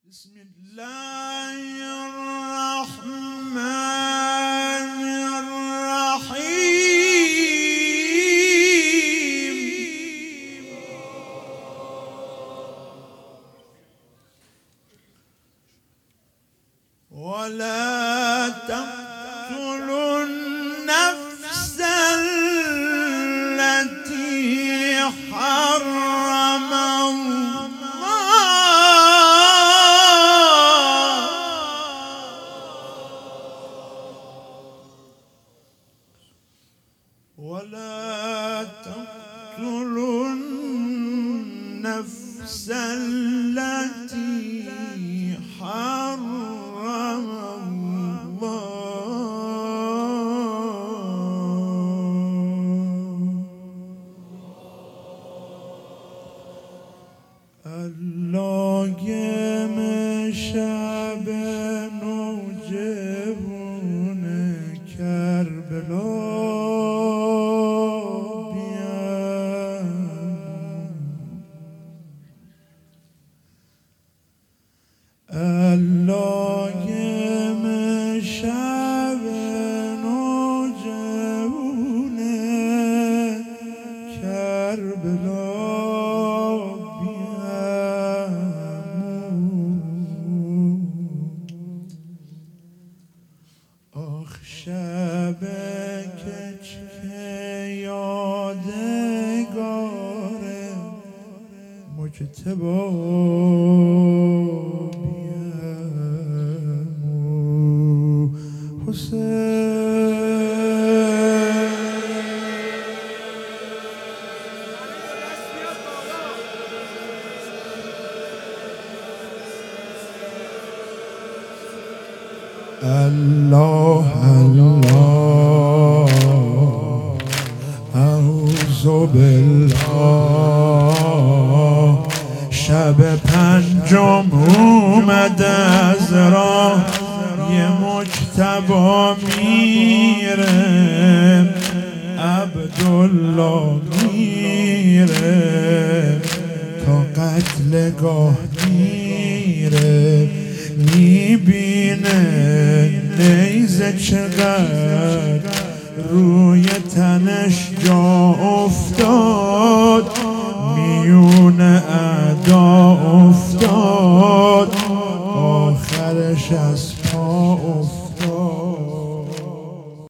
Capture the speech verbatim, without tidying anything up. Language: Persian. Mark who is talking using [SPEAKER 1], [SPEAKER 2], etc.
[SPEAKER 1] بسم الله الرحمن الرحيم. ولا تقتلوا النفس التي حرم الله ولا تقتلوا النفس التي حرم الله. لایم شب نوجوان کربلا لایم شب نوجوان کربلا آخ شب کچ که یادگار مجتبی الله الله اعوذ بالله. شب پنجم اومد از راه یه مجتبی میره، عبدالله میره تا قتلگاه میره، میبینه نیزه چقدر روی تنش جا افتاد، میون اعدا افتاد، آخرش از